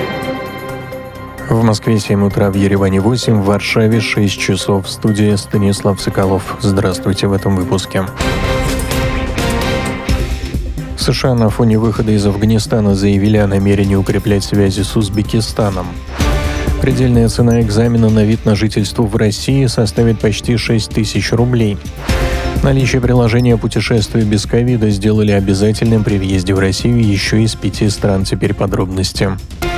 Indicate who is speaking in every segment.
Speaker 1: В Москве 7 утра, в Ереване 8, в Варшаве 6 часов. В студии Станислав Соколов. Здравствуйте в этом выпуске. США на фоне выхода из Афганистана заявили о намерении укреплять связи с Узбекистаном. Предельная цена экзамена на вид на жительство в России составит почти 6 тысяч рублей. Наличие приложения «Путешествие без ковида» сделали обязательным при въезде в Россию еще из 5 стран. Теперь подробности.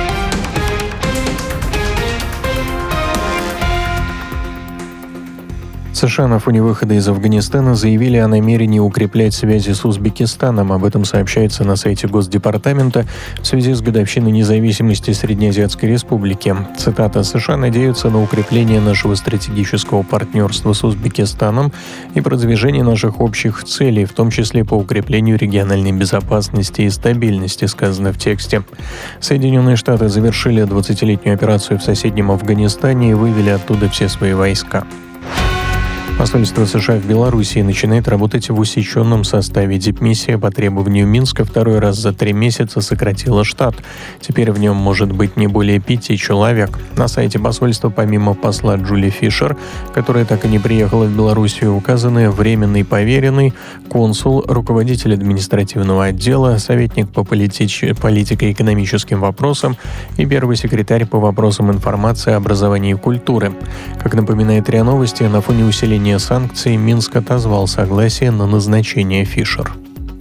Speaker 1: США на фоне выхода из Афганистана заявили о намерении укреплять связи с Узбекистаном. Об этом сообщается на сайте Госдепартамента в связи с годовщиной независимости Среднеазиатской Республики. Цитата: «США надеются на укрепление нашего стратегического партнерства с Узбекистаном и продвижение наших общих целей, в том числе по укреплению региональной безопасности и стабильности», сказано в тексте. Соединенные Штаты завершили 20-летнюю операцию в соседнем Афганистане и вывели оттуда все свои войска. Посольство США в Белоруссии начинает работать в усеченном составе. Дипмиссия по требованию Минска второй раз за 3 месяца сократила штат. Теперь в нем может быть не более 5 человек. На сайте посольства помимо посла Джули Фишер, которая так и не приехала в Белоруссию, указаны временный поверенный, консул, руководитель административного отдела, советник по политико-экономическим вопросам и первый секретарь по вопросам информации, образования и культуры. Как напоминает РИА Новости, на фоне усиления санкций Минск отозвал согласие на назначение Фишер.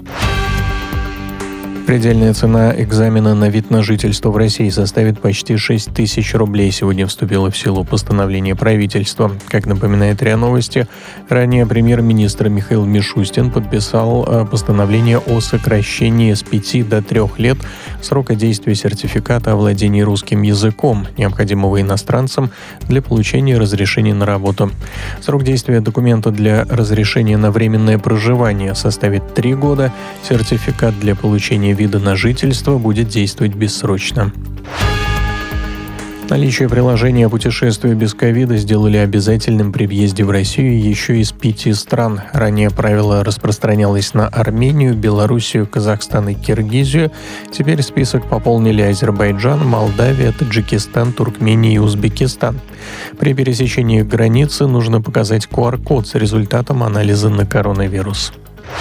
Speaker 1: Предельная цена экзамена на вид на жительство в России составит почти 6 тысяч рублей. Сегодня вступило в силу постановление правительства. Как напоминает РИА Новости, ранее премьер-министр Михаил Мишустин подписал постановление о сокращении с 5 до 3 лет срока действия сертификата о владении русским языком, необходимого иностранцам для получения разрешения на работу. Срок действия документа для разрешения на временное проживание составит 3 года. Сертификат для получения вида на жительство будет действовать бессрочно. Наличие приложения «Путешествие без ковида» сделали обязательным при въезде в Россию еще из 5 стран. Ранее правило распространялось на Армению, Белоруссию, Казахстан и Киргизию. Теперь список пополнили Азербайджан, Молдавия, Таджикистан, Туркмения и Узбекистан. При пересечении границы нужно показать QR-код с результатом анализа на коронавирус.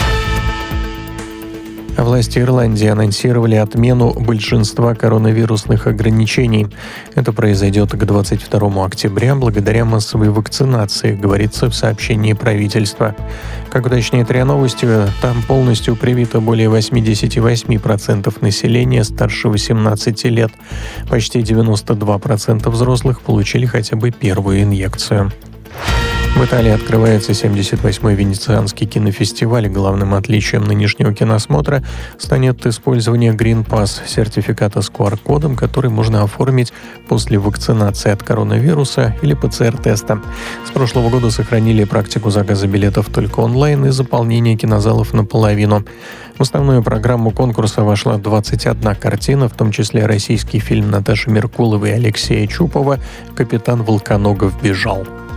Speaker 1: Власти Ирландии анонсировали отмену большинства коронавирусных ограничений. Это произойдет к 22 октября благодаря массовой вакцинации, говорится в сообщении правительства. Как уточняет РИА Новости, там полностью привито более 88% населения старше 18 лет. Почти 92% взрослых получили хотя бы первую инъекцию. В Италии открывается 78-й Венецианский кинофестиваль. Главным отличием нынешнего киносмотра станет использование Green Pass, сертификата с QR-кодом, который можно оформить после вакцинации от коронавируса или ПЦР-теста. С прошлого года сохранили практику заказа билетов только онлайн и заполнения кинозалов наполовину. В основную программу конкурса вошла 21 картина, в том числе российский фильм Наташи Меркуловой и Алексея Чупова «Капитан Волконогов бежал».